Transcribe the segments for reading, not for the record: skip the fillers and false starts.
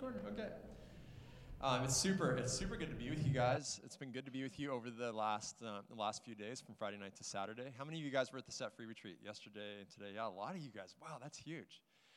corner. Okay. It's super good to be with you guys. It's been good to be with you over the last few days from Friday night to Saturday. How many of you guys were at the Set Free retreat yesterday and today? Yeah, a lot of you guys. Wow, that's huge.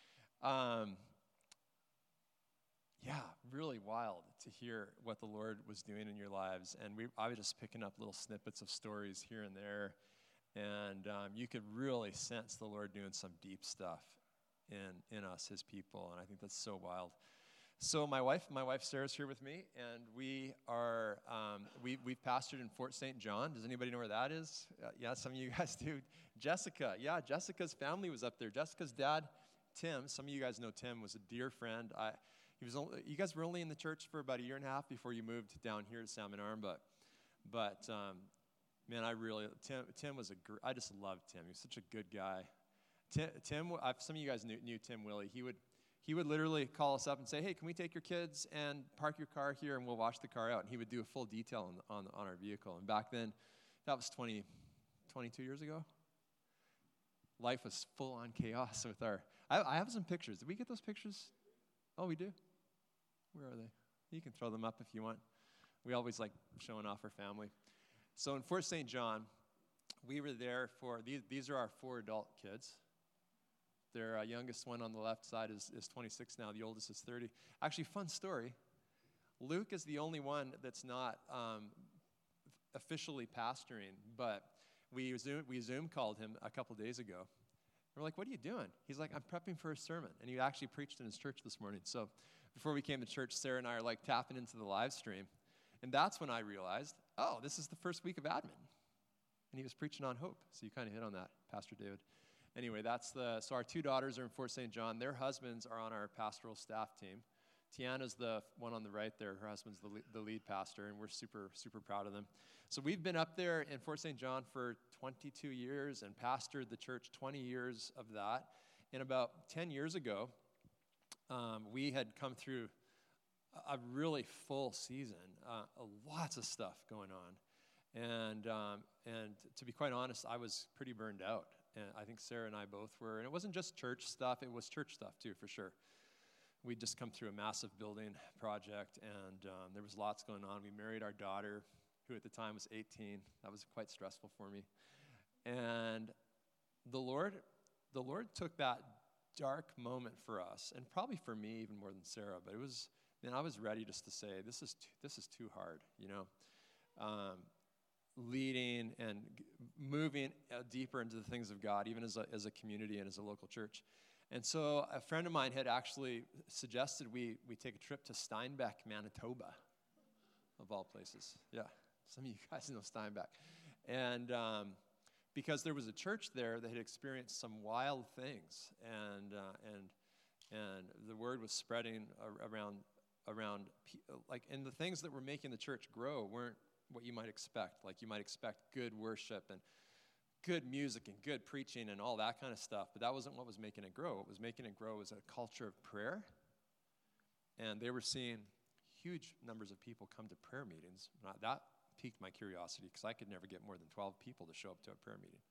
Yeah, really wild to hear what the Lord was doing in your lives. And I was just picking up little snippets of stories here and there. And you could really sense the Lord doing some deep stuff in us, his people. And I think that's so wild. So my wife Sarah's here with me, and we've pastored in Fort St. John. Does anybody know where that is? Yeah, some of you guys do. Jessica's family was up there. Jessica's dad, Tim, some of you guys know Tim, was a dear friend. You guys were only in the church for about a year and a half before you moved down here to Salmon Arm, but man, Tim was I just loved Tim. He was such a good guy. Tim, some of you guys knew Tim Willie. He would literally call us up and say, hey, can we take your kids and park your car here and we'll wash the car out? And he would do a full detail on our vehicle. And back then, that was 22 years ago. Life was full on chaos with I have some pictures. Did we get those pictures? Oh, we do? Where are they? You can throw them up if you want. We always like showing off our family. So in Fort St. John, we were there for, these are our 4 adult kids. Their youngest one on the left side is 26 now. The oldest is 30. Actually, fun story. Luke is the only one that's not officially pastoring, but we Zoom called him a couple days ago. We're like, what are you doing? He's like, I'm prepping for a sermon. And he actually preached in his church this morning. So before we came to church, Sarah and I are like tapping into the live stream. And that's when I realized, oh, this is the first week of admin. And he was preaching on hope. So you kind of hit on that, Pastor David. Anyway, so our 2 daughters are in Fort St. John. Their husbands are on our pastoral staff team. Tiana's the one on the right there. Her husband's the lead pastor, and we're super, super proud of them. So we've been up there in Fort St. John for 22 years and pastored the church 20 years of that. And about 10 years ago, we had come through a really full season, lots of stuff going on. And to be quite honest, I was pretty burned out. And I think Sarah and I both were. And it wasn't just church stuff. It was church stuff, too, for sure. We'd just come through a massive building project, and there was lots going on. We married our daughter, who at the time was 18. That was quite stressful for me. And the Lord took that dark moment for us, and probably for me even more than Sarah, but I was ready just to say, this is too hard, you know. Leading and moving deeper into the things of God, even as a community and as a local church. And so a friend of mine had actually suggested we take a trip to Steinbeck, Manitoba, of all places. Yeah, some of you guys know Steinbeck. And because there was a church there that had experienced some wild things, and the word was spreading around, and the things that were making the church grow weren't what you might expect. Like you might expect good worship and good music and good preaching and all that kind of stuff, but that wasn't what was making it grow. What was making it grow was a culture of prayer, and they were seeing huge numbers of people come to prayer meetings. That piqued my curiosity because I could never get more than 12 people to show up to a prayer meeting.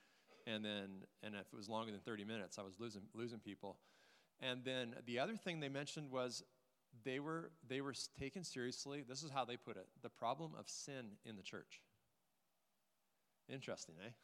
And if it was longer than 30 minutes, I was losing people. And then the other thing they mentioned was they were taken seriously. This is how they put it: the problem of sin in the church. Interesting, eh?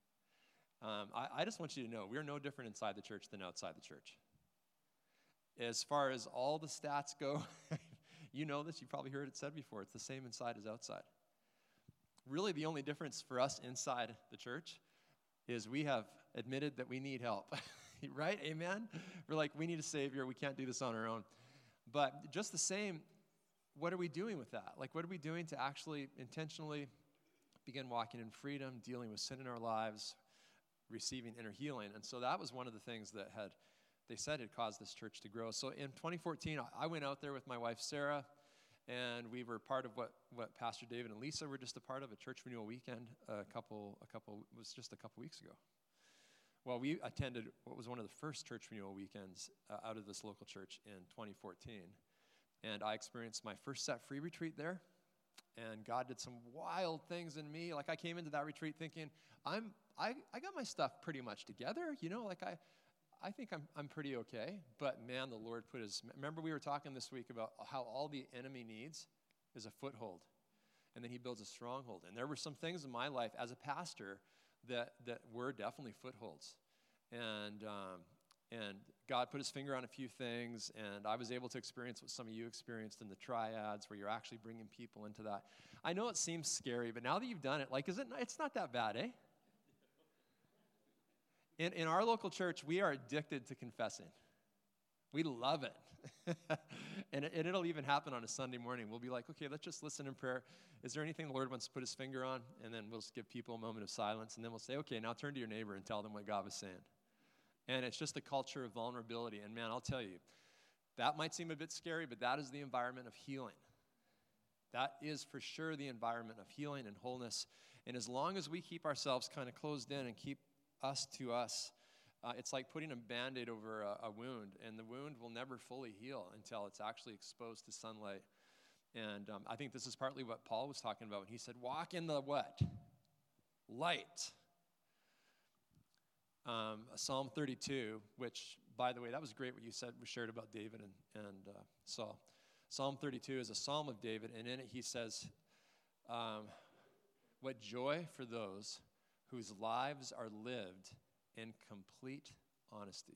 I just want you to know, we're no different inside the church than outside the church. As far as all the stats go, you know this, you probably heard it said before, it's the same inside as outside. Really, the only difference for us inside the church is we have admitted that we need help, right? Amen? We're like, we need a Savior. We can't do this on our own. But just the same, what are we doing with that? Like, what are we doing to actually intentionally begin walking in freedom, dealing with sin in our lives, receiving inner healing? And so that was one of the things that they said had caused this church to grow. So in 2014, I went out there with my wife, Sarah, and we were part of what Pastor David and Lisa were just a part of, a church renewal weekend just a couple weeks ago. Well, we attended what was one of the first church renewal weekends out of this local church in 2014. And I experienced my first Set Free retreat there. And God did some wild things in me. Like, I came into that retreat thinking, I got my stuff pretty much together. You know, like I think I'm pretty okay. But man, the Lord put his, remember we were talking this week about how all the enemy needs is a foothold. And then he builds a stronghold. And there were some things in my life as a pastor that were definitely footholds. And God put his finger on a few things, and I was able to experience what some of you experienced in the triads, where you're actually bringing people into that. I know it seems scary, but now that you've done it, like, it's not that bad, eh? In our local church, we are addicted to confessing. We love it. and it'll even happen on a Sunday morning. We'll be like, okay, let's just listen in prayer. Is there anything the Lord wants to put his finger on? And then we'll just give people a moment of silence, and then we'll say, okay, now turn to your neighbor and tell them what God was saying. And it's just a culture of vulnerability. And man, I'll tell you, that might seem a bit scary, but that is the environment of healing. That is for sure the environment of healing and wholeness. And as long as we keep ourselves kind of closed in and keep us to us, it's like putting a Band-Aid over a wound, and the wound will never fully heal until it's actually exposed to sunlight. And I think this is partly what Paul was talking about when he said, walk in the what? Light. Psalm 32, which, by the way, that was great what you said, we shared about David and Saul. Psalm 32 is a psalm of David, and in it he says, what joy for those whose lives are lived in complete honesty.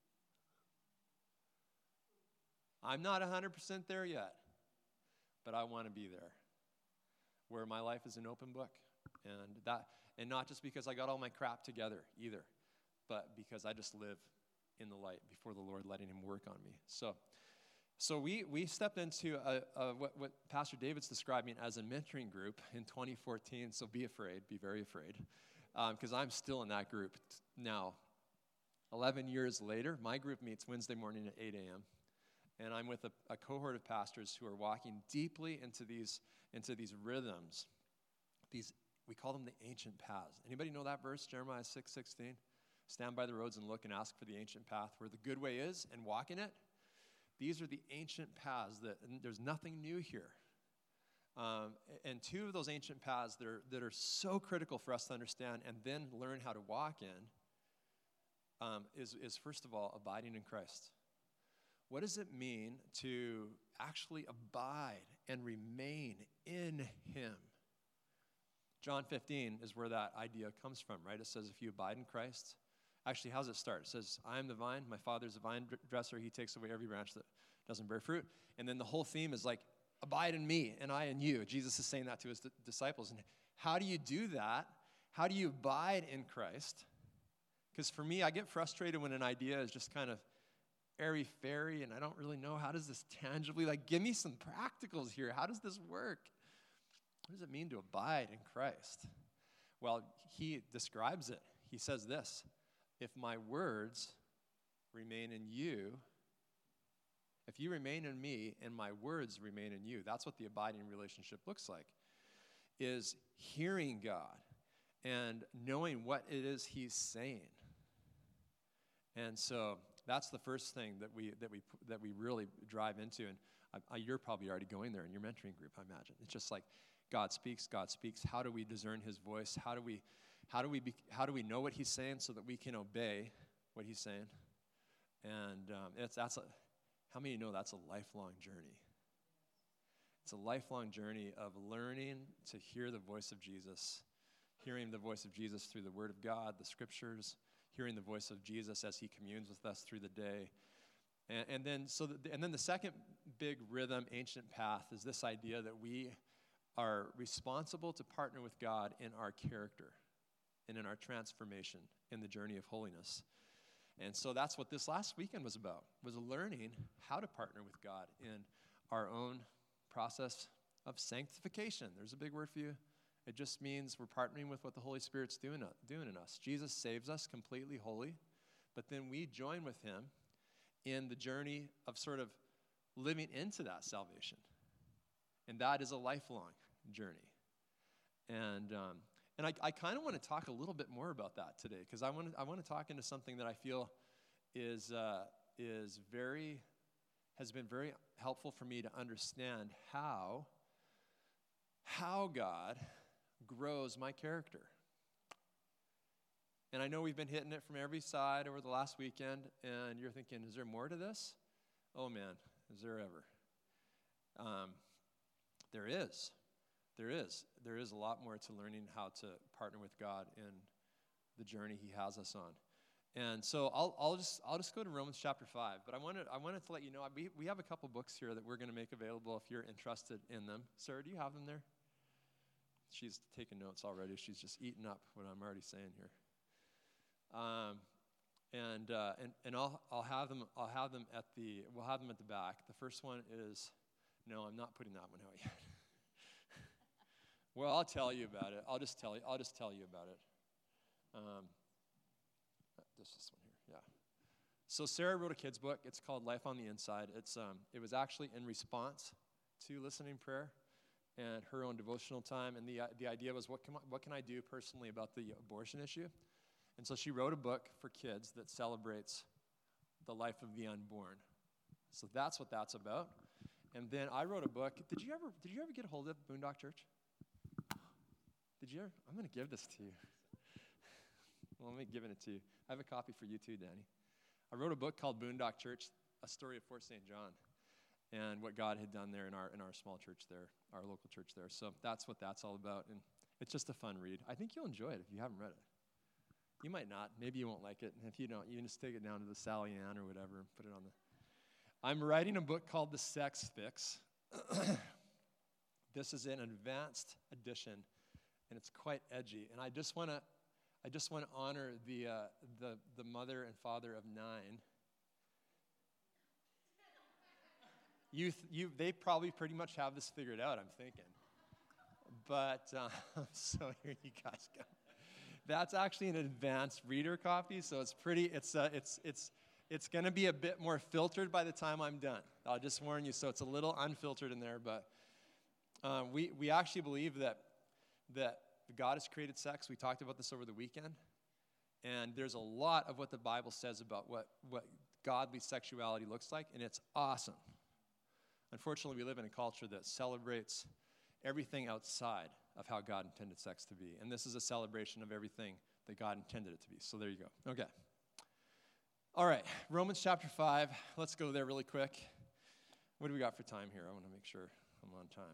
I'm not 100% there yet, but I want to be there, where my life is an open book, and not just because I got all my crap together either, but because I just live in the light before the Lord, letting him work on me. So we stepped into what Pastor David's describing as a mentoring group in 2014, so be afraid, be very afraid, because I'm still in that group now. 11 years later, my group meets Wednesday morning at 8 a.m., and I'm with a cohort of pastors who are walking deeply into these rhythms. We call them the ancient paths. Anybody know that verse, Jeremiah 6:16? Stand by the roads and look and ask for the ancient path where the good way is and walk in it. These are the ancient paths and there's nothing new here. And two of those ancient paths that are so critical for us to understand and then learn how to walk in is first of all, abiding in Christ. What does it mean to actually abide and remain in him? John 15 is where that idea comes from, right? It says, if you abide in Christ. Actually, how does it start? It says, I am the vine, my Father's the vine dresser. He takes away every branch that doesn't bear fruit. And then the whole theme is like, abide in me and I in you. Jesus is saying that to his disciples. And how do you do that? How do you abide in Christ? Because for me, I get frustrated when an idea is just kind of airy-fairy and I don't really know, how does this tangibly, like, give me some practicals here. How does this work? What does it mean to abide in Christ? Well, he describes it. He says this, if my words remain in you, if you remain in me and my words remain in you, that's what the abiding relationship looks like, is hearing God and knowing what it is he's saying. And so that's the first thing that we really drive into. And you're probably already going there in your mentoring group, I imagine. It's just like God speaks. How do we discern his voice? How do we know what he's saying so that we can obey what he's saying? And how many know that's a lifelong journey? It's a lifelong journey of learning to hear the voice of Jesus, hearing the voice of Jesus through the Word of God, the Scriptures, hearing the voice of Jesus as he communes with us through the day. And then the second big rhythm, ancient path, is this idea that we are responsible to partner with God in our character and in our transformation in the journey of holiness. And so that's what this last weekend was about, was learning how to partner with God in our own process of sanctification. There's a big word for you. It just means we're partnering with what the Holy Spirit's doing in us. Jesus saves us completely holy, but then we join with him in the journey of sort of living into that salvation. And that is a lifelong journey. And I kind of want to talk a little bit more about that today, because I want to talk into something that I feel has been very helpful for me to understand how God grows my character. And I know we've been hitting it from every side over the last weekend, and you're thinking, is there more to this? Oh, man, is there ever? There is. There is. There is a lot more to learning how to partner with God in the journey He has us on. And so I'll just go to Romans chapter 5. But I wanted to let you know, we have a couple books here that we're going to make available if you're interested in them. Sarah, do you have them there? She's taking notes already. She's just eating up what I'm already saying here. And I'll have them at the back. The first one is, no, I'm not putting that one out yet. Well, I'll tell you about it. I'll just tell you about it. This one here, yeah. So Sarah wrote a kid's book. It's called Life on the Inside. It was actually in response to listening prayer and her own devotional time. And the idea was, what can I do personally about the abortion issue? And so she wrote a book for kids that celebrates the life of the unborn. So that's what that's about. And then I wrote a book. Did you ever get a hold of Boondock Church? Did you ever? I'm going to give this to you. Well, let me give it to you. I have a copy for you too, Danny. I wrote a book called Boondock Church, A Story of Fort St. John, and what God had done there in our small church there, our local church there. So that's what that's all about, and it's just a fun read. I think you'll enjoy it if you haven't read it. You might not. Maybe you won't like it. And if you don't, you can just take it down to the Sally Ann or whatever and put it on the... I'm writing a book called The Sex Fix. This is an advanced edition, and it's quite edgy. And I just want to honor the mother and father of 9. They probably pretty much have this figured out, I'm thinking. But so here you guys go. That's actually an advanced reader copy, so it's going to be a bit more filtered by the time I'm done. I'll just warn you, so it's a little unfiltered in there, but we actually believe that God has created sex. We talked about this over the weekend, and there's a lot of what the Bible says about what godly sexuality looks like, and it's awesome. Unfortunately, we live in a culture that celebrates everything outside of how God intended sex to be. And this is a celebration of everything that God intended it to be. So there you go. Okay. All right. Romans chapter 5. Let's go there really quick. What do we got for time here? I want to make sure I'm on time.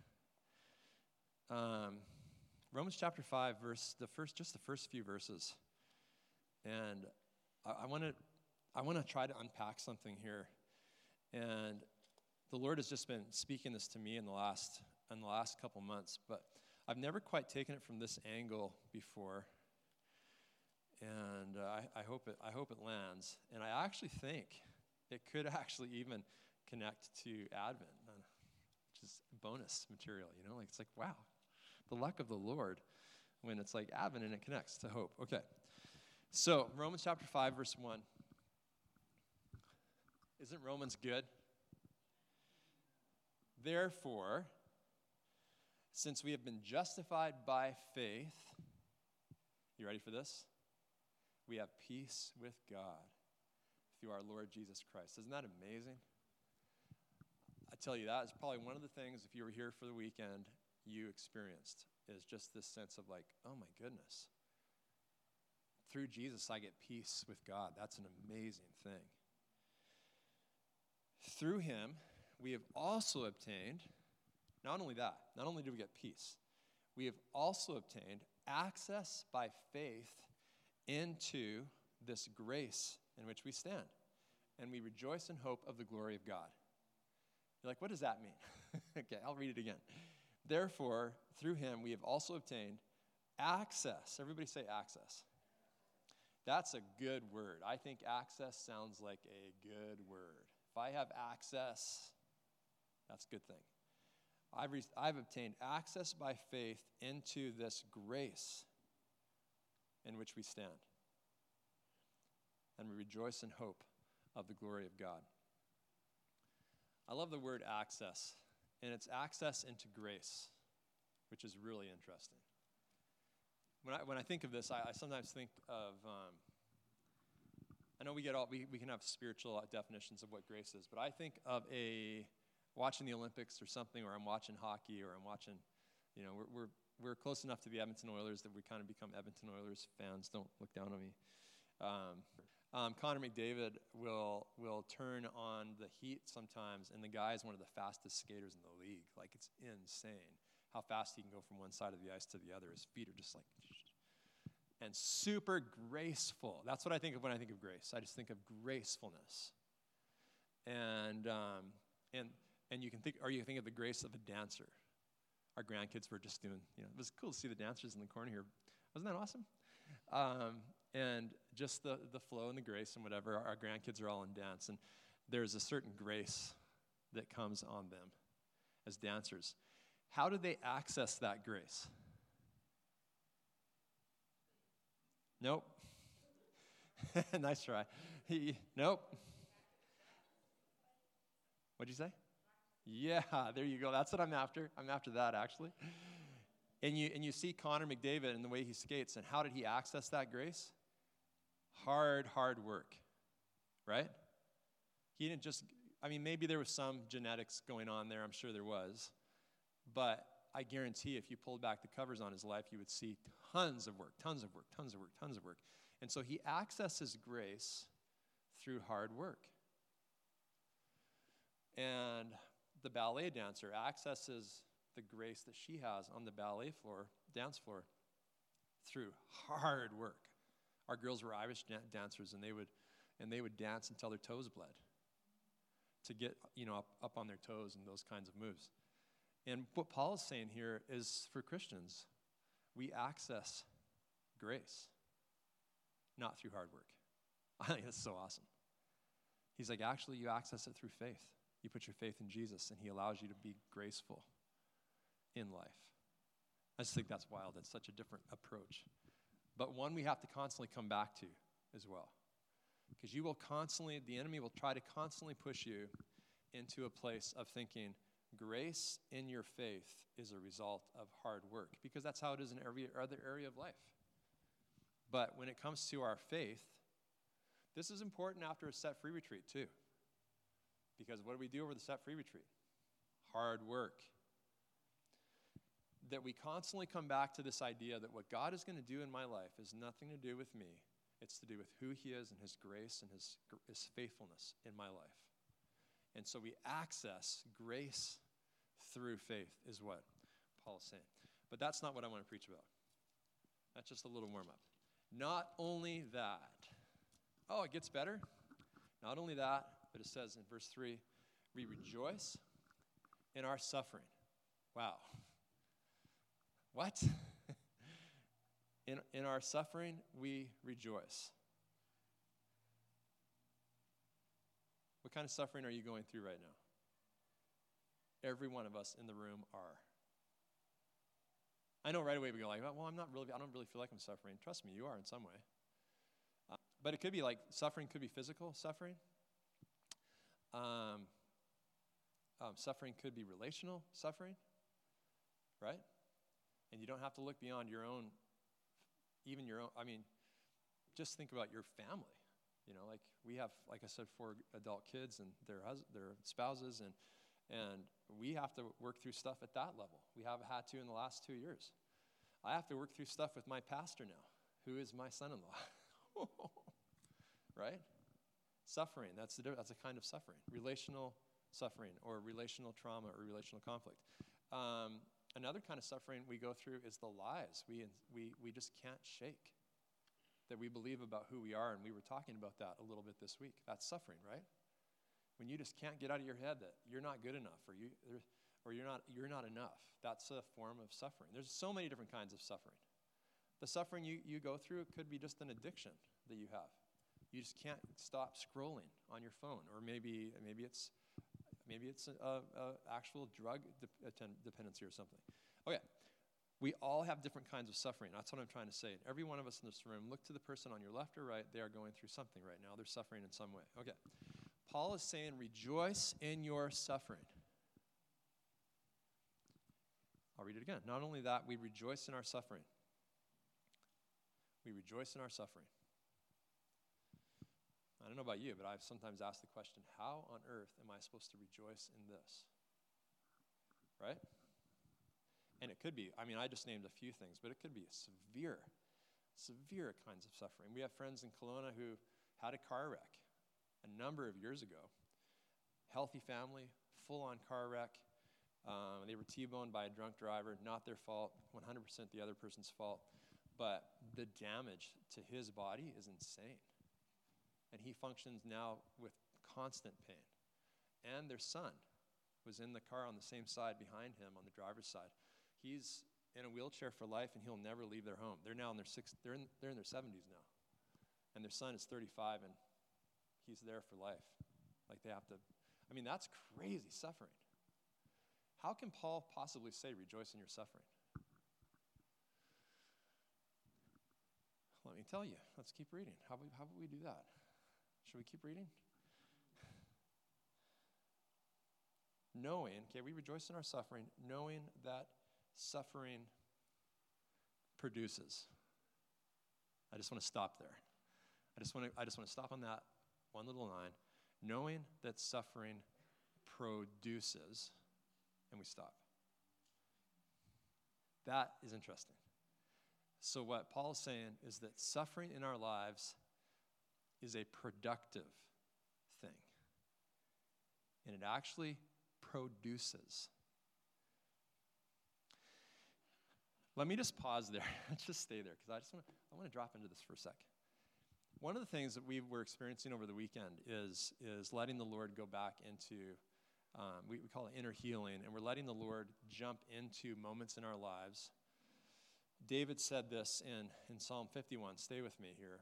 All right. Romans chapter 5, just the first few verses. And I want to try to unpack something here. And the Lord has just been speaking this to me in the last couple months, but I've never quite taken it from this angle before, and I hope it lands. And I actually think it could actually even connect to Advent, which is bonus material. It's like, wow, the luck of the Lord when it's like Advent and it connects to hope. Okay, so Romans chapter 5, verse 1. Isn't Romans good? Therefore, since we have been justified by faith, you ready for this? We have peace with God through our Lord Jesus Christ. Isn't that amazing? I tell you, that is probably one of the things, if you were here for the weekend, you experienced, is just this sense of like, oh my goodness. Through Jesus, I get peace with God. That's an amazing thing. Through him, we have also obtained, not only do we get peace, we have also obtained access by faith into this grace in which we stand. And we rejoice in hope of the glory of God. You're like, what does that mean? Okay, I'll read it again. Therefore, through him, we have also obtained access. Everybody say access. That's a good word. I think access sounds like a good word. If I have access, that's a good thing. I've obtained access by faith into this grace in which we stand. And we rejoice in hope of the glory of God. I love the word access, and it's access into grace, which is really interesting. When I think of this, I sometimes think of, I know we can have spiritual definitions of what grace is, but I think of watching the Olympics or something, or I'm watching hockey, or I'm watching, we're close enough to the Edmonton Oilers that we kind of become Edmonton Oilers fans. Don't look down on me. Connor McDavid will turn on the Heat sometimes, and the guy is one of the fastest skaters in the league. Like, it's insane how fast he can go from one side of the ice to the other. His feet are just like, and super graceful. That's what I think of when I think of grace. I just think of gracefulness. And you can think, or you think of the grace of a dancer. Our grandkids were just doing, it was cool to see the dancers in the corner here. Wasn't that awesome? And just the flow and the grace and whatever, our grandkids are all in dance. And there's a certain grace that comes on them as dancers. How do they access that grace? Nope. Nice try. Nope. What'd you say? Yeah, there you go. That's what I'm after. I'm after that, actually. And you see Connor McDavid and the way he skates, and how did he access that grace? Hard work, right? He didn't just, maybe there was some genetics going on there. I'm sure there was. But I guarantee if you pulled back the covers on his life, you would see tons of work. And so he accesses grace through hard work. And the ballet dancer accesses the grace that she has on the ballet floor, dance floor, through hard work. Our girls were Irish dancers, and they would dance until their toes bled to get up on their toes and those kinds of moves. And what Paul is saying here is, for Christians, we access grace, not through hard work. I think that's so awesome. He's like, actually, you access it through faith. You put your faith in Jesus, and he allows you to be graceful in life. I just think that's wild. That's such a different approach. But one we have to constantly come back to as well. Because the enemy will try to constantly push you into a place of thinking grace in your faith is a result of hard work. Because that's how it is in every other area of life. But when it comes to our faith, this is important after a Set Free retreat too. Because what do we do over the Set Free retreat? Hard work. That we constantly come back to this idea that what God is going to do in my life is nothing to do with me. It's to do with who he is and his grace and his faithfulness in my life. And so we access grace through faith is what Paul is saying. But that's not what I want to preach about. That's just a little warm-up. Not only that. Oh, it gets better. Not only that, but it says in verse 3, we rejoice in our suffering. Wow. What? In our suffering, we rejoice. What kind of suffering are you going through right now? Every one of us in the room are. I know right away we go like, well, I don't really feel like I'm suffering. Trust me, you are in some way. But it could be like suffering could be physical suffering. Suffering could be relational suffering, right? And you don't have to look beyond your own, just think about your family. Like we have, like I said, 4 adult kids and their spouses, and we have to work through stuff at that level. We have had to in the last 2 years. I have to work through stuff with my pastor now, who is my son-in-law. Right? Suffering, that's a kind of suffering. Relational suffering or relational trauma or relational conflict. Another kind of suffering we go through is the lies we just can't shake that we believe about who we are, and we were talking about that a little bit this week. That's suffering, right? When you just can't get out of your head that you're not good enough or you're not enough. That's a form of suffering. There's so many different kinds of suffering. The suffering you go through could be just an addiction that you have. You just can't stop scrolling on your phone, or maybe it's a actual drug dependency or something. Okay, we all have different kinds of suffering. That's what I'm trying to say. Every one of us in this room, look to the person on your left or right. They are going through something right now. They're suffering in some way. Okay, Paul is saying, rejoice in your suffering. I'll read it again. Not only that, we rejoice in our suffering. We rejoice in our suffering. I don't know about you, but I've sometimes asked the question, how on earth am I supposed to rejoice in this? Right? And it could be, I mean, I just named a few things, but it could be severe kinds of suffering. We have friends in Kelowna who had a car wreck a number of years ago. Healthy family, full-on car wreck. They were T-boned by a drunk driver, not their fault, 100% the other person's fault. But the damage to his body is insane. And he functions now with constant pain. And their son was in the car on the same side behind him on the driver's side. He's in a wheelchair for life, and he'll never leave their home. They're now in their they're in their 70s now. And their son is 35, and he's there for life. Like they have to, I mean, that's crazy suffering. How can Paul possibly say, rejoice in your suffering? Let me tell you. Let's keep reading. How about we do that? Should we keep reading? Knowing, okay, we rejoice in our suffering, knowing that suffering produces. I just want to stop there. I just want to stop on that one little line. Knowing that suffering produces, and we stop. That is interesting. So what Paul is saying is that suffering in our lives is a productive thing. And it actually produces. Let me just pause there. Let's just stay there, because I want to drop into this for a sec. One of the things that we were experiencing over the weekend is letting the Lord go back into, we call it inner healing, and we're letting the Lord jump into moments in our lives. David said this in Psalm 51. Stay with me here.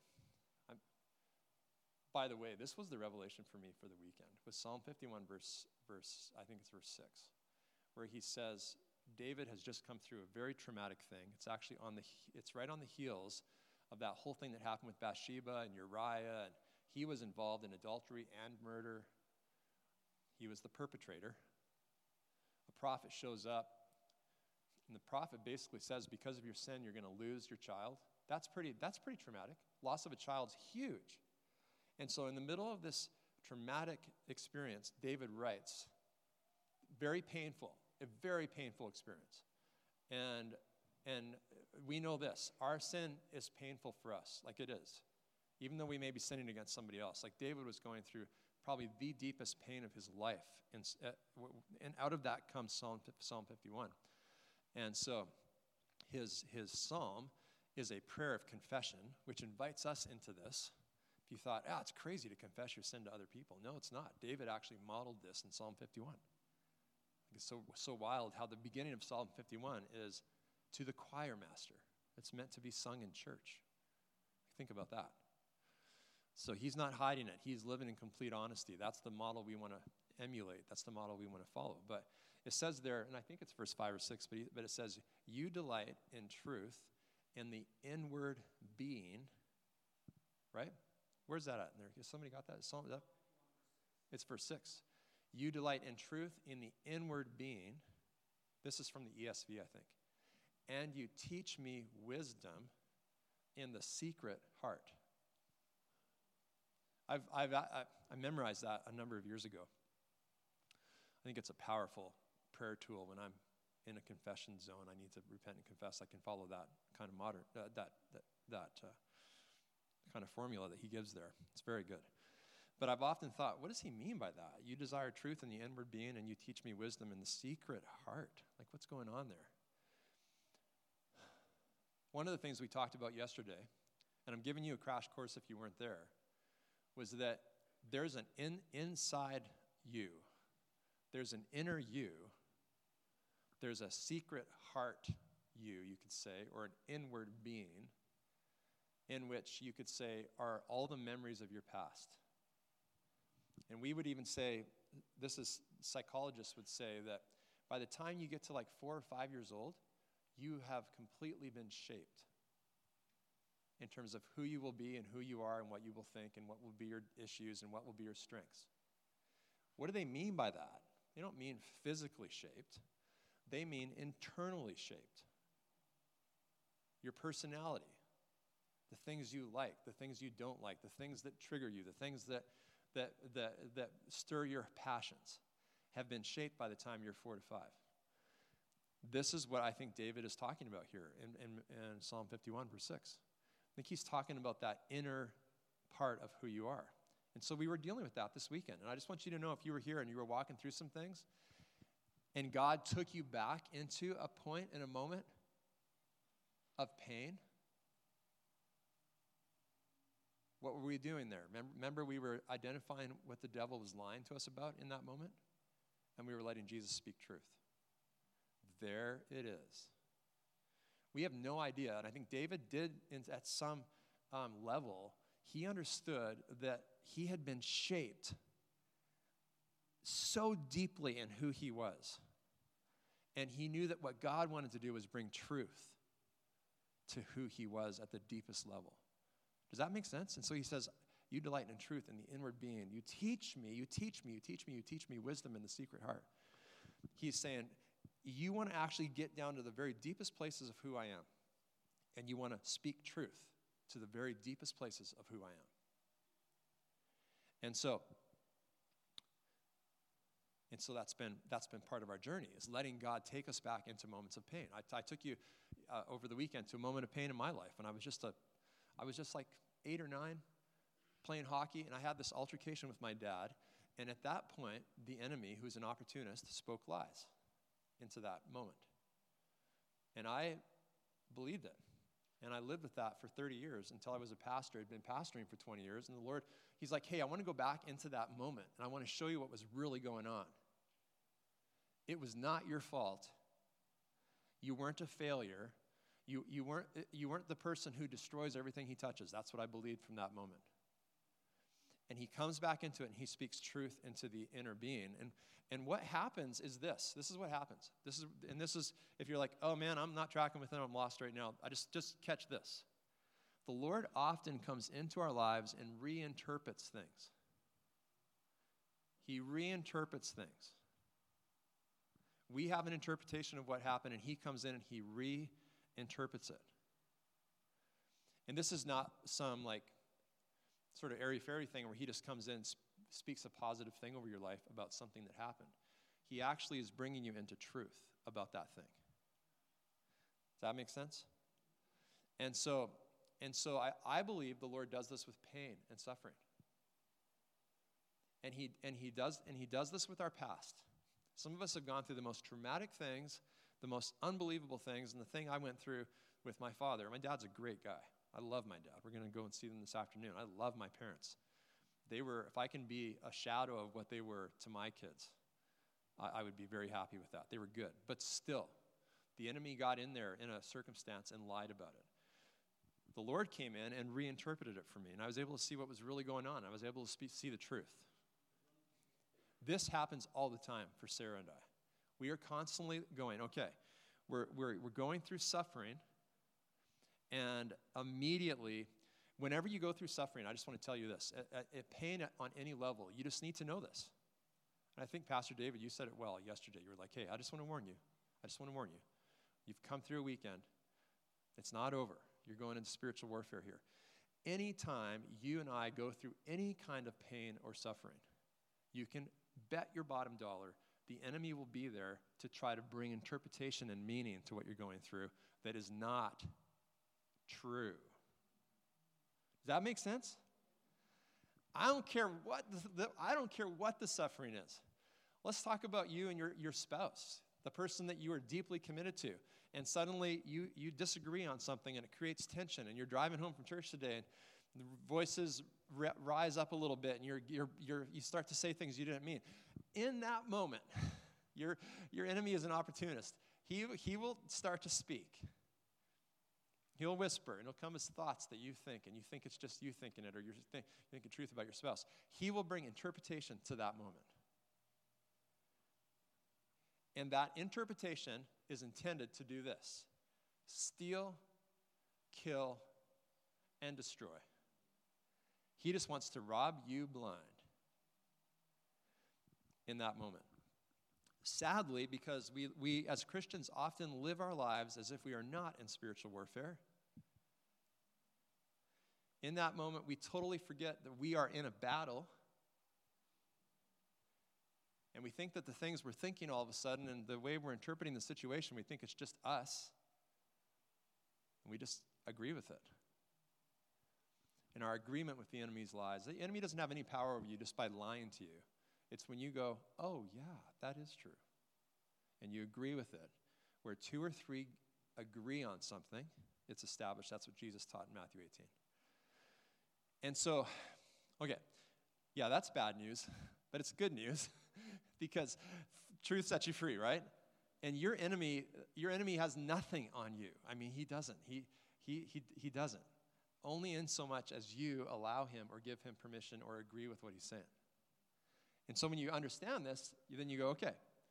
By the way, this was the revelation for me for the weekend, with Psalm 51 verse I think it's verse 6, where he says, David has just come through a very traumatic thing. It's actually it's right on the heels of that whole thing that happened with Bathsheba and Uriah, and he was involved in adultery and murder. He was the perpetrator. A prophet shows up, and the prophet basically says, because of your sin, you're going to lose your child. That's pretty traumatic. Loss of a child's huge. And so in the middle of this traumatic experience, David writes, a very painful experience. And we know this, our sin is painful for us, like it is, even though we may be sinning against somebody else. Like David was going through probably the deepest pain of his life, and out of that comes Psalm 51. And so his psalm is a prayer of confession, which invites us into this. If you thought, it's crazy to confess your sin to other people. No, it's not. David actually modeled this in Psalm 51. It's so wild how the beginning of Psalm 51 is to the choir master. It's meant to be sung in church. Think about that. So he's not hiding it. He's living in complete honesty. That's the model we want to emulate. That's the model we want to follow. But it says there, and I think it's verse 5 or 6, but it says, you delight in truth in the inward being, right? Where's that at in there? Has somebody got that? It's verse 6. You delight in truth in the inward being. This is from the ESV, I think. And you teach me wisdom in the secret heart. I memorized that a number of years ago. I think it's a powerful prayer tool when I'm in a confession zone. I need to repent and confess. I can follow that kind of kind of formula that he gives there. It's very good. But I've often thought, what does he mean by that? You desire truth in the inward being, and you teach me wisdom in the secret heart. Like, what's going on there? One of the things we talked about yesterday, and I'm giving you a crash course if you weren't there, was that there's an inside you. There's an inner you. There's a secret heart you could say, or an inward being, in which you could say are all the memories of your past. And we would even say, psychologists would say that by the time you get to like 4 or 5 years old, you have completely been shaped in terms of who you will be and who you are and what you will think and what will be your issues and what will be your strengths. What do they mean by that? They don't mean physically shaped. They mean internally shaped. Your personality, the things you like, the things you don't like, the things that trigger you, the things that stir your passions have been shaped by the time you're 4 to 5. This is what I think David is talking about here in Psalm 51, verse 6. I think he's talking about that inner part of who you are. And so we were dealing with that this weekend. And I just want you to know, if you were here and you were walking through some things, and God took you back into a point in a moment of pain, what were we doing there? Remember we were identifying what the devil was lying to us about in that moment? And we were letting Jesus speak truth. There it is. We have no idea, and I think David did at some level, he understood that he had been shaped so deeply in who he was. And he knew that what God wanted to do was bring truth to who he was at the deepest level. Does that make sense? And so he says, you delight in truth in the inward being. You teach me wisdom in the secret heart. He's saying, you want to actually get down to the very deepest places of who I am. And you want to speak truth to the very deepest places of who I am. And so that's been part of our journey, is letting God take us back into moments of pain. I took you over the weekend to a moment of pain in my life, and I was just like 8 or 9 playing hockey, and I had this altercation with my dad. And at that point, the enemy, who's an opportunist, spoke lies into that moment. And I believed it. And I lived with that for 30 years until I was a pastor. I'd been pastoring for 20 years. And the Lord, he's like, hey, I want to go back into that moment, and I want to show you what was really going on. It was not your fault. You weren't a failure. You weren't the person who destroys everything he touches. That's what I believed from that moment. And he comes back into it, and he speaks truth into the inner being. And what happens is this. This is what happens. This is, if you're like, oh man, I'm not tracking with him, I'm lost right now. I just catch this. The Lord often comes into our lives and reinterprets things. He reinterprets things. We have an interpretation of what happened, and he comes in and he reinterprets it. And this is not some like sort of airy-fairy thing where he just comes in, speaks a positive thing over your life about something that happened. He actually is bringing you into truth about that thing. Does that make sense? And so I believe the Lord does this with pain and suffering. And he does this with our past. Some of us have gone through the most traumatic things, the most unbelievable things, and the thing I went through with my father. My dad's a great guy. I love my dad. We're going to go and see them this afternoon. I love my parents. They were, if I can be a shadow of what they were to my kids, I would be very happy with that. They were good. But still, the enemy got in there in a circumstance and lied about it. The Lord came in and reinterpreted it for me, and I was able to see what was really going on. I was able to see the truth. This happens all the time for Sarah and I. We are constantly going, okay, we're going through suffering, and immediately, whenever you go through suffering, I just want to tell you this, pain on any level, you just need to know this. And I think, Pastor David, you said it well yesterday. You were like, hey, I just want to warn you. You've come through a weekend. It's not over. You're going into spiritual warfare here. Anytime you and I go through any kind of pain or suffering, you can bet your bottom dollar the enemy will be there to try to bring interpretation and meaning to what you're going through that is not true. Does that make sense? I don't care what the suffering is. Let's talk about you and your spouse, the person that you are deeply committed to, and suddenly you disagree on something and it creates tension, and you're driving home from church today and the voices rise up a little bit, and you start to say things you didn't mean. In that moment, your enemy is an opportunist. He will start to speak. He'll whisper, and it'll come as thoughts that you think, and you think it's just you thinking it, or you're thinking truth about your spouse. He will bring interpretation to that moment. And that interpretation is intended to do this: steal, kill, and destroy. He just wants to rob you blind in that moment. Sadly, because we as Christians often live our lives as if we are not in spiritual warfare. In that moment, we totally forget that we are in a battle, And we think that the things we're thinking all of a sudden and the way we're interpreting the situation, we think it's just us. And we just agree with it. In our agreement with the enemy's lies, the enemy doesn't have any power over you just by lying to you. It's when you go, oh, yeah, that is true. And you agree with it. Where 2 or 3 agree on something, it's established. That's what Jesus taught in Matthew 18. And so, okay, yeah, that's bad news, but it's good news because truth sets you free, right? And your enemy has nothing on you. I mean, he doesn't. He doesn't. Only in so much as you allow him or give him permission or agree with what he's saying. And so when you understand this, then you go, okay,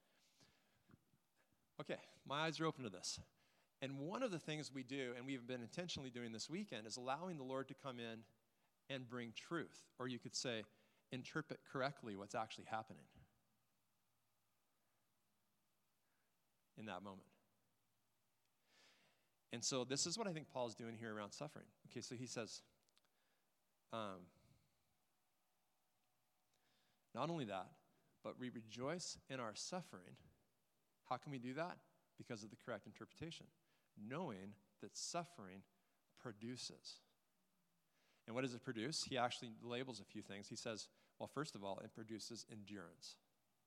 my eyes are open to this. And one of the things we do, and we've been intentionally doing this weekend, is allowing the Lord to come in and bring truth. Or you could say, interpret correctly what's actually happening in that moment. And so this is what I think Paul's doing here around suffering. Okay, so he says, not only that, but we rejoice in our suffering. How can we do that? Because of the correct interpretation. Knowing that suffering produces. And what does it produce? He actually labels a few things. He says, well, first of all, it produces endurance.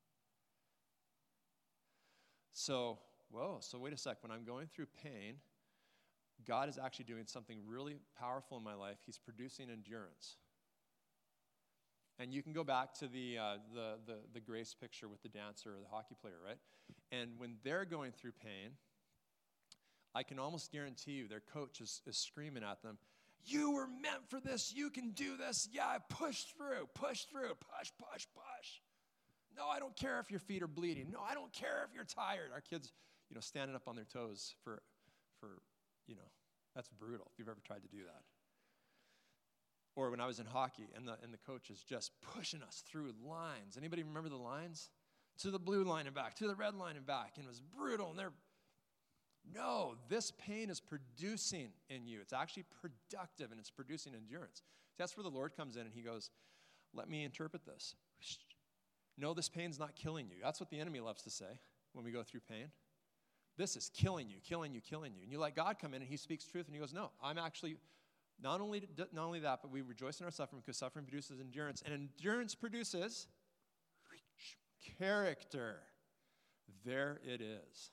So wait a sec. When I'm going through pain, God is actually doing something really powerful in my life. He's producing endurance. And you can go back to the Grace picture with the dancer or the hockey player, right? And when they're going through pain, I can almost guarantee you their coach is screaming at them, you were meant for this, you can do this, yeah, push through, push, push. No, I don't care if your feet are bleeding. No, I don't care if you're tired. Our kids, standing up on their toes for that's brutal if you've ever tried to do that. Or when I was in hockey and the coach is just pushing us through lines. Anybody remember the lines? To the blue line and back, to the red line and back. And it was brutal. No, this pain is producing in you. It's actually productive and it's producing endurance. That's where the Lord comes in and he goes, let me interpret this. No, this pain's not killing you. That's what the enemy loves to say when we go through pain. This is killing you. And you let God come in and he speaks truth and he goes, no, I'm actually, not only that, but we rejoice in our suffering because suffering produces endurance. And endurance produces character. There it is.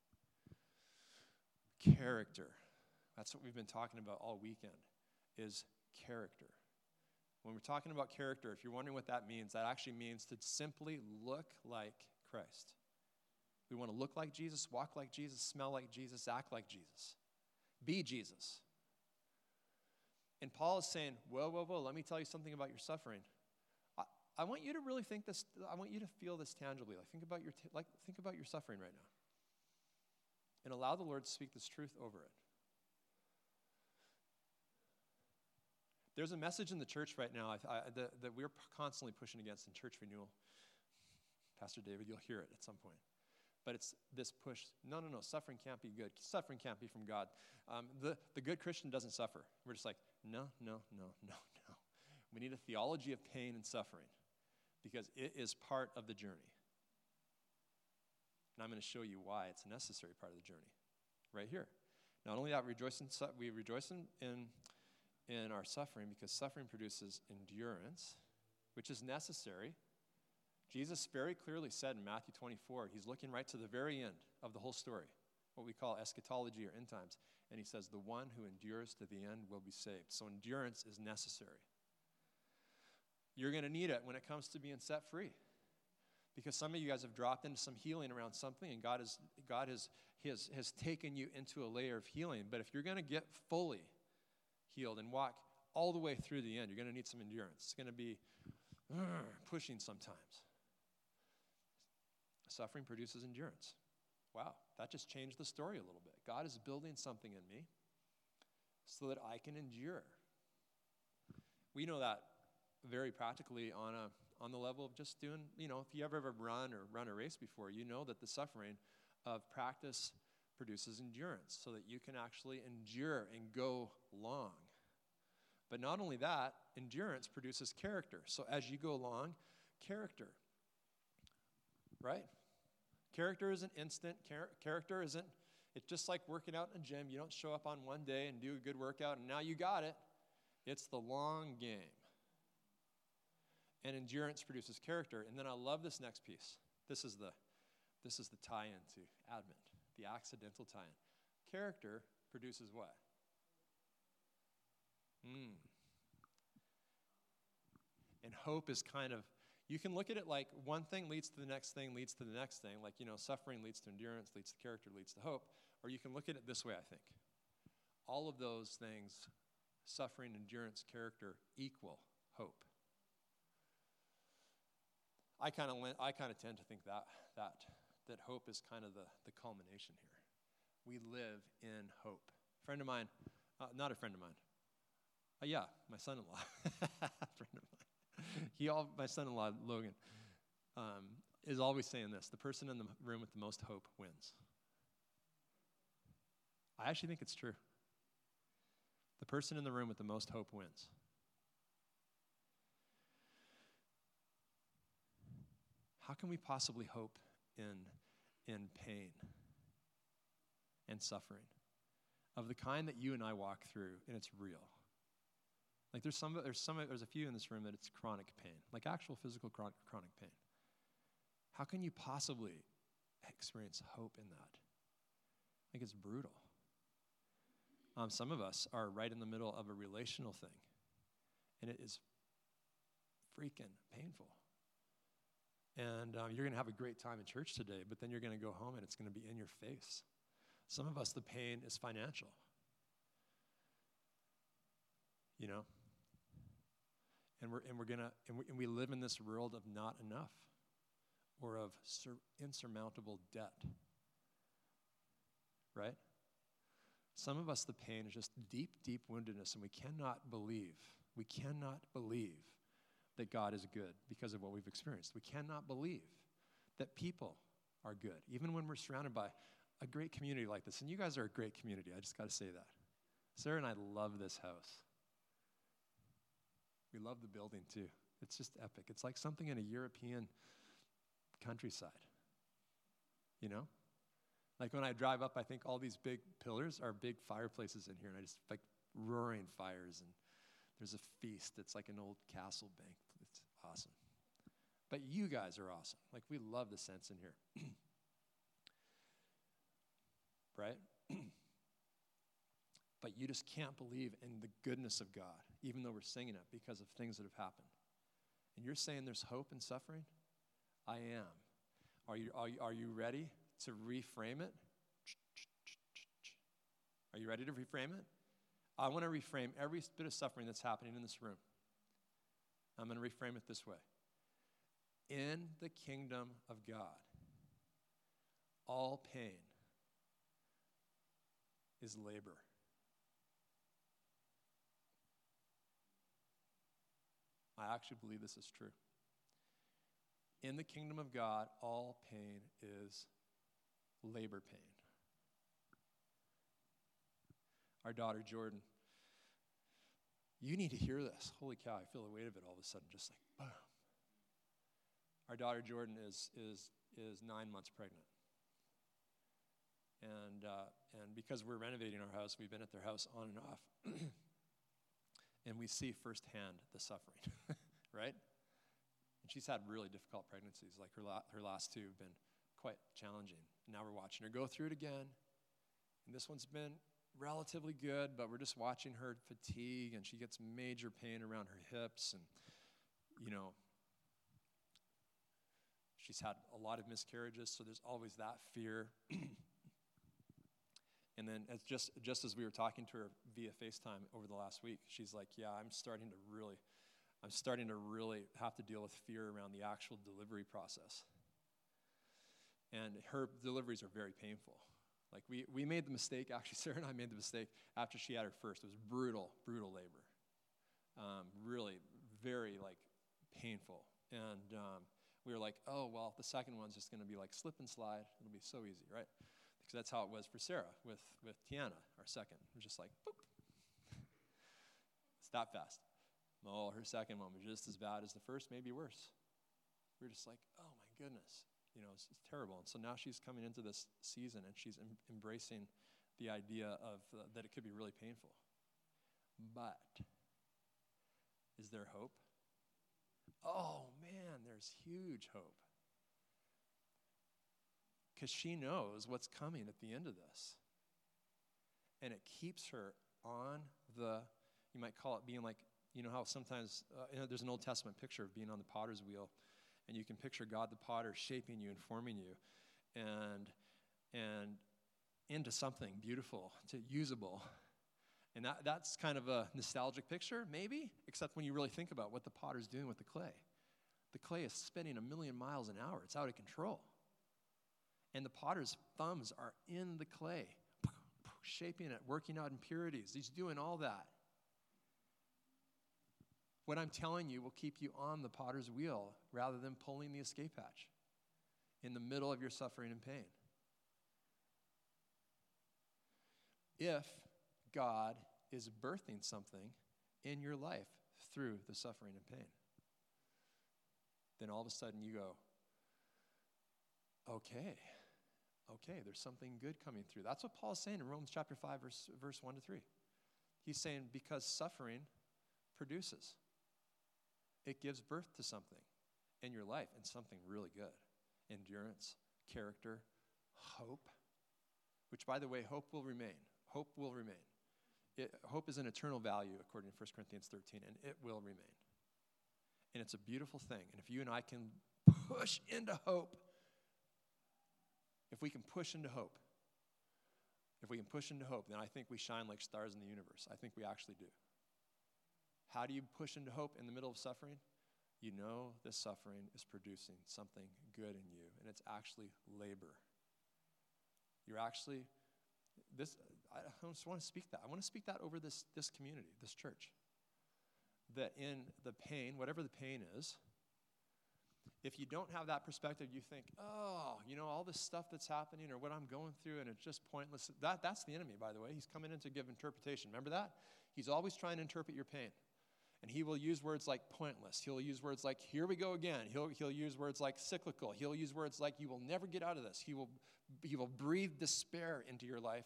Character. That's what we've been talking about all weekend, is character. When we're talking about character, if you're wondering what that actually means to simply look like Christ. We want to look like Jesus, walk like Jesus, smell like Jesus, act like Jesus. Be Jesus. And Paul is saying, whoa, let me tell you something about your suffering. I want you to really think this, I want you to feel this tangibly. Think about your suffering right now. And allow the Lord to speak this truth over it. There's a message in the church right now that we're constantly pushing against in church renewal. Pastor David, you'll hear it at some point. But it's this push, no, suffering can't be good. Suffering can't be from God. The good Christian doesn't suffer. We're just like, no. We need a theology of pain and suffering because it is part of the journey. And I'm going to show you why it's a necessary part of the journey right here. Not only that, we rejoice in our suffering because suffering produces endurance, which is necessary. Jesus very clearly said in Matthew 24, he's looking right to the very end of the whole story, what we call eschatology or end times. And he says, the one who endures to the end will be saved. So endurance is necessary. You're going to need it when it comes to being set free. Because some of you guys have dropped into some healing around something, and God has taken you into a layer of healing. But if you're going to get fully healed and walk all the way through the end, you're going to need some endurance. It's going to be pushing sometimes. Suffering produces endurance. Wow, that just changed the story a little bit. God is building something in me so that I can endure. We know that very practically on the level of just doing, if you ever run a race before, you know that the suffering of practice produces endurance so that you can actually endure and go long. But not only that, endurance produces character. So as you go along, character. right? Character isn't instant. Character isn't, it's just like working out in a gym. You don't show up on one day and do a good workout and now you got it. It's the long game. And endurance produces character. And then I love this next piece. This is the tie-in to Advent, the accidental tie-in. Character produces what? And hope is kind of, you can look at it like one thing leads to the next thing, leads to the next thing. Like, suffering leads to endurance, leads to character, leads to hope. Or you can look at it this way, I think. All of those things, suffering, endurance, character, equal hope. I kind of tend to think that hope is kind of the culmination here. We live in hope. Friend of mine, not a friend of mine. Yeah, my son-in-law. Friend of mine. My son-in-law, Logan, is always saying this: the person in the room with the most hope wins. I actually think it's true. The person in the room with the most hope wins. How can we possibly hope in pain and suffering of the kind that you and I walk through, and it's real? Like there's a few in this room that it's chronic pain, like actual physical chronic pain. How can you possibly experience hope in that? Like it's brutal. Some of us are right in the middle of a relational thing, and it is freaking painful. And you're going to have a great time in church today, but then you're going to go home and it's going to be in your face. Some of us, the pain is financial. And we live in this world of not enough, or of insurmountable debt. Right? Some of us, the pain is just deep, deep woundedness, and we cannot believe that God is good because of what we've experienced. We cannot believe that people are good, even when we're surrounded by a great community like this. And you guys are a great community. I just got to say that. Sarah and I love this house. We love the building too. It's just epic. It's like something in a European countryside. Like when I drive up, I think all these big pillars are big fireplaces in here, and I just like roaring fires, and there's a feast. It's like an old castle bank. It's awesome. But you guys are awesome. Like we love the sense in here. Right? But you just can't believe in the goodness of God, even though we're singing it, because of things that have happened. And you're saying there's hope in suffering? I am. Are you ready to reframe it? Are you ready to reframe it? I want to reframe every bit of suffering that's happening in this room. I'm going to reframe it this way. In the kingdom of God, all pain is labor. I actually believe this is true. In the kingdom of God, all pain is labor pain. Our daughter Jordan, you need to hear this. Holy cow, I feel the weight of it all of a sudden, just like boom. Our daughter Jordan is 9 months pregnant. And because we're renovating our house, we've been at their house on and off. And we see firsthand the suffering, right? And she's had really difficult pregnancies. Like her last two have been quite challenging. Now we're watching her go through it again. And this one's been relatively good, but we're just watching her fatigue, and she gets major pain around her hips. And, she's had a lot of miscarriages, so there's always that fear. And then just as we were talking to her via FaceTime over the last week, she's like, yeah, I'm starting to really have to deal with fear around the actual delivery process. And her deliveries are very painful. Like we made the mistake, actually Sarah and I made the mistake after she had her first. It was brutal labor. Really very painful. And we were like, oh, well, the second one's just going to be like slip and slide. It'll be so easy, right? Because that's how it was for Sarah with Tiana, our second. It was just like, boop. It's that fast. Oh, her second one was just as bad as the first, maybe worse. We were just like, oh my goodness. It's terrible. And so now she's coming into this season, and she's embracing the idea of that it could be really painful. But is there hope? Oh, man, there's huge hope. Because she knows what's coming at the end of this. And it keeps her on you might call it being like, how sometimes, there's an Old Testament picture of being on the potter's wheel, and you can picture God the potter shaping you and forming you, and into something beautiful, usable. And that's kind of a nostalgic picture, maybe, except when you really think about what the potter's doing with the clay. The clay is spinning 1,000,000 miles an hour. It's out of control. And the potter's thumbs are in the clay, shaping it, working out impurities. He's doing all that. What I'm telling you will keep you on the potter's wheel rather than pulling the escape hatch in the middle of your suffering and pain. If God is birthing something in your life through the suffering and pain, then all of a sudden you go, okay, there's something good coming through. That's what Paul's saying in Romans chapter 5, verse 1 to 3. He's saying because suffering produces. It gives birth to something in your life, and something really good. Endurance, character, hope, which, by the way, hope will remain. Hope will remain. Hope is an eternal value, according to 1 Corinthians 13, and it will remain. And it's a beautiful thing. And if you and I can push into hope, if we can push into hope, then I think we shine like stars in the universe. I think we actually do. How do you push into hope in the middle of suffering? You know this suffering is producing something good in you, and it's actually labor. You're actually, I just want to speak that. I want to speak that over this community, this church. That in the pain, whatever the pain is, if you don't have that perspective, you think, all this stuff that's happening or what I'm going through, and it's just pointless. That's the enemy, by the way. He's coming in to give interpretation. Remember that? He's always trying to interpret your pain. And he will use words like pointless. He'll use words like, here we go again. He'll use words like cyclical. He'll use words like, you will never get out of this. He will breathe despair into your life.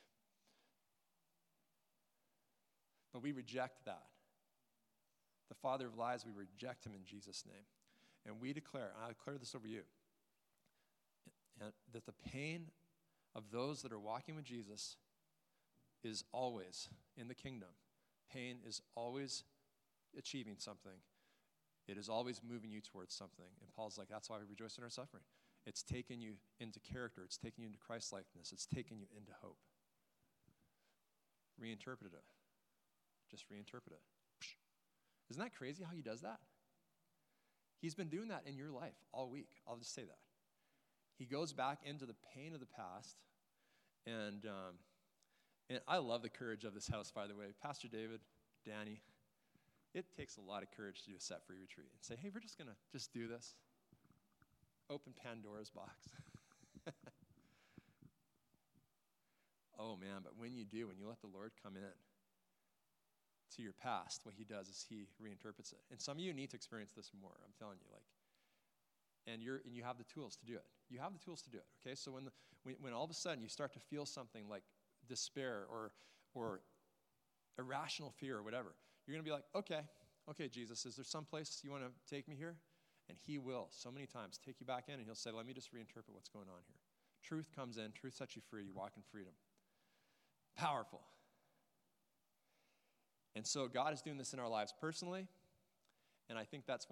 But we reject that. The father of lies, we reject him in Jesus' name. And we declare, and I declare this over you, that the pain of those that are walking with Jesus is always in the kingdom. Pain is always achieving something. It is always moving you towards something. And Paul's like, that's why we rejoice in our suffering. It's taken you into character. It's taken you into Christ-likeness. It's taken you into hope. Reinterpret it. Just reinterpret it. Isn't that crazy how he does that? He's been doing that in your life all week. I'll just say that. He goes back into the pain of the past. And I love the courage of this house, by the way. Pastor David, Danny, it takes a lot of courage to do a set-free retreat and say, hey, we're just going to just do this. Open Pandora's box. Oh, man, but when you do, when you let the Lord come in to your past, what he does is he reinterprets it. And some of you need to experience this more, I'm telling you. And you have the tools to do it. You have the tools to do it, okay? So when all of a sudden you start to feel something like despair or irrational fear or whatever, you're going to be like, okay, Jesus, is there some place you want to take me here? And he will, so many times, take you back in, and he'll say, let me just reinterpret what's going on here. Truth comes in. Truth sets you free. You walk in freedom. Powerful. And so God is doing this in our lives personally, and I think it's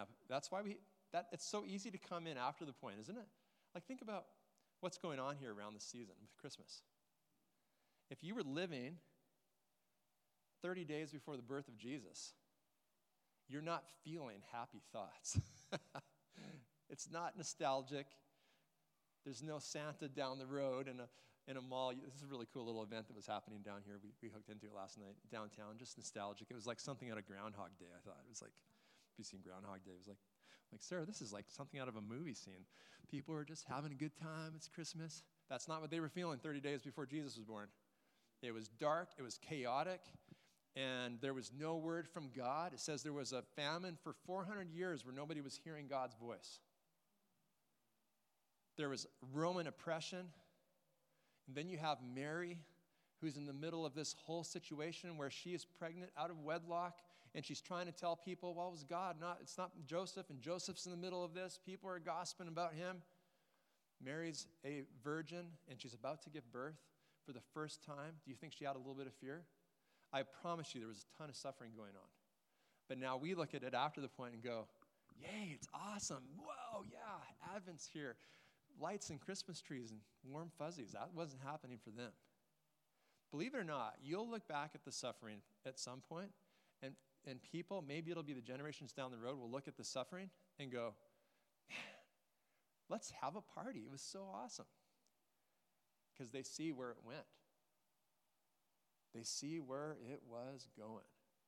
so easy to come in after the point, isn't it? Like, think about what's going on here around this season with Christmas. If you were living 30 days before the birth of Jesus, you're not feeling happy thoughts. It's not nostalgic. There's no Santa down the road in a mall. This is a really cool little event that was happening down here. We hooked into it last night downtown, just nostalgic. It was like something out of Groundhog Day, I thought. It was like, if you've seen Groundhog Day, it was like, Sarah, this is like something out of a movie scene. People are just having a good time. It's Christmas. That's not what they were feeling 30 days before Jesus was born. It was dark. It was chaotic. And there was no word from God. It says there was a famine for 400 years where nobody was hearing God's voice. There was Roman oppression. And then you have Mary, who's in the middle of this whole situation where she is pregnant out of wedlock, and she's trying to tell people, well, it was God, it's not Joseph, and Joseph's in the middle of this. People are gossiping about him. Mary's a virgin, and she's about to give birth for the first time. Do you think she had a little bit of fear? I promise you there was a ton of suffering going on. But now we look at it after the point and go, yay, it's awesome. Whoa, yeah, Advent's here. Lights and Christmas trees and warm fuzzies. That wasn't happening for them. Believe it or not, you'll look back at the suffering at some point, and people, maybe it'll be the generations down the road, will look at the suffering and go, let's have a party. It was so awesome. Because they see where it went. They see where it was going.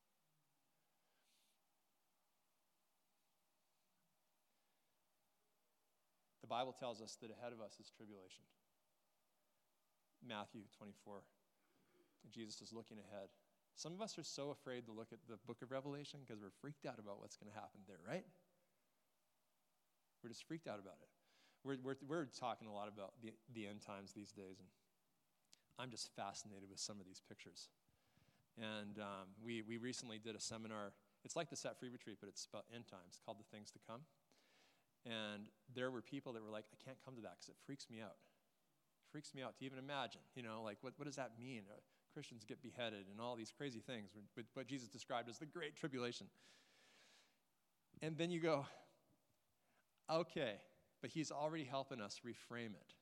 The Bible tells us that ahead of us is tribulation. Matthew 24. Jesus is looking ahead. Some of us are so afraid to look at the book of Revelation because we're freaked out about what's going to happen there, right? We're just freaked out about it. We're talking a lot about the end times these days, and I'm just fascinated with some of these pictures. And we recently did a seminar. It's like the Set Free Retreat, but it's about end times, called The Things to Come. And there were people that were like, I can't come to that because it freaks me out. It freaks me out to even imagine, like what does that mean? Christians get beheaded and all these crazy things, what Jesus described as the Great Tribulation. And then you go, okay, but he's already helping us reframe it.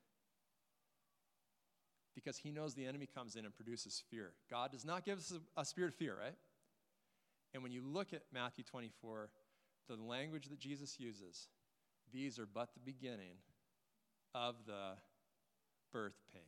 Because he knows the enemy comes in and produces fear. God does not give us a spirit of fear, right? And when you look at Matthew 24, the language that Jesus uses, these are but the beginning of the birth pains.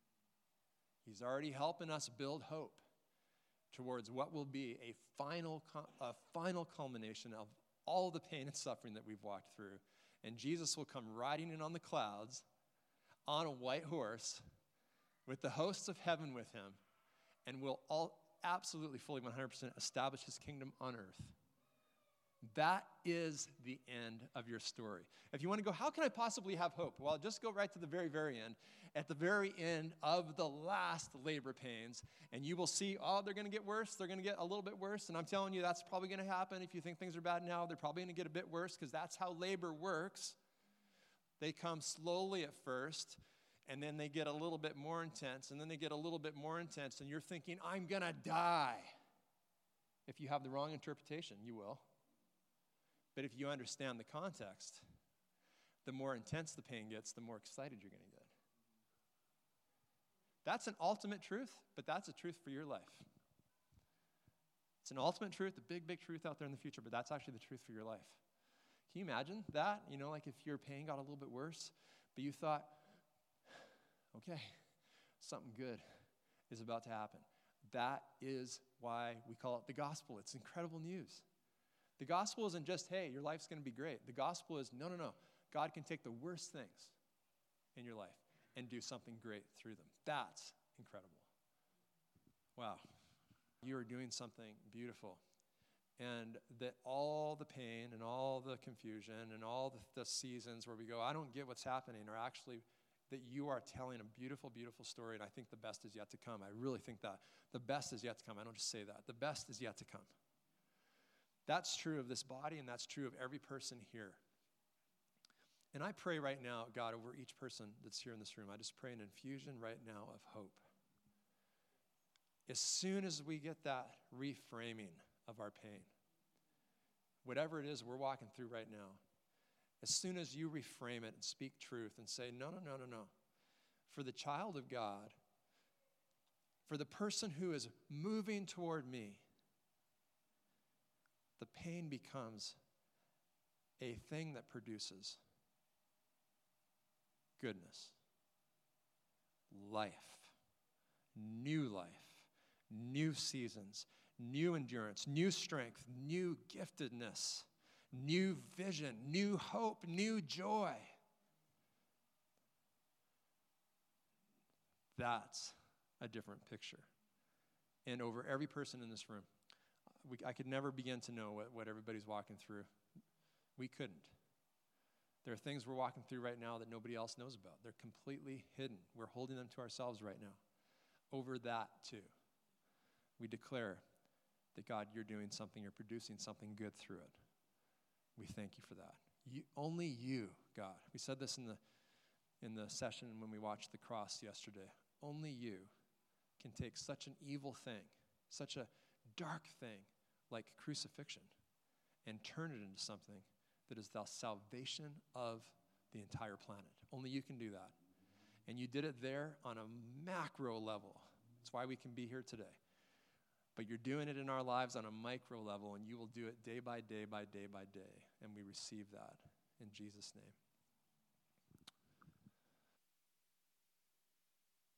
He's already helping us build hope towards what will be a final culmination of all the pain and suffering that we've walked through. And Jesus will come riding in on the clouds on a white horse with the hosts of heaven with him, and will all absolutely fully 100% establish his kingdom on earth. That is the end of your story. If you want to go, how can I possibly have hope? Well, just go right to the very, very end. At the very end of the last labor pains, and you will see, they're going to get worse. They're going to get a little bit worse. And I'm telling you, that's probably going to happen. If you think things are bad now, they're probably going to get a bit worse because that's how labor works. They come slowly at first, and then they get a little bit more intense, and then they get a little bit more intense, and you're thinking, I'm going to die. If you have the wrong interpretation, you will. But if you understand the context, the more intense the pain gets, the more excited you're going to get. That's an ultimate truth, but that's a truth for your life. It's an ultimate truth, a big, big truth out there in the future, but that's actually the truth for your life. Can you imagine that? Like if your pain got a little bit worse, but you thought, okay, something good is about to happen. That is why we call it the gospel. It's incredible news. The gospel isn't just, hey, your life's going to be great. The gospel is, no. God can take the worst things in your life and do something great through them. That's incredible. Wow. You are doing something beautiful. And that all the pain and all the confusion and all the seasons where we go, I don't get what's happening, are actually that you are telling a beautiful, beautiful story, and I think the best is yet to come. I really think that. The best is yet to come. I don't just say that. The best is yet to come. That's true of this body, and that's true of every person here. And I pray right now, God, over each person that's here in this room, I just pray an infusion right now of hope. As soon as we get that reframing of our pain, whatever it is we're walking through right now, as soon as you reframe it and speak truth and say, no. For the child of God, for the person who is moving toward me, the pain becomes a thing that produces goodness, life, new seasons, new endurance, new strength, new giftedness, new vision, new hope, new joy. That's a different picture. And over every person in this room, I could never begin to know what everybody's walking through. We couldn't. There are things we're walking through right now that nobody else knows about. They're completely hidden. We're holding them to ourselves right now. Over that, too, we declare that, God, you're doing something, you're producing something good through it. We thank you for that. Only you, God. We said this in the session when we watched the cross yesterday. Only you can take such an evil thing, such a dark thing like crucifixion, and turn it into something that is the salvation of the entire planet. Only you can do that. And you did it there on a macro level. That's why we can be here today. But you're doing it in our lives on a micro level, and you will do it day by day by day by day. And we receive that in Jesus' name.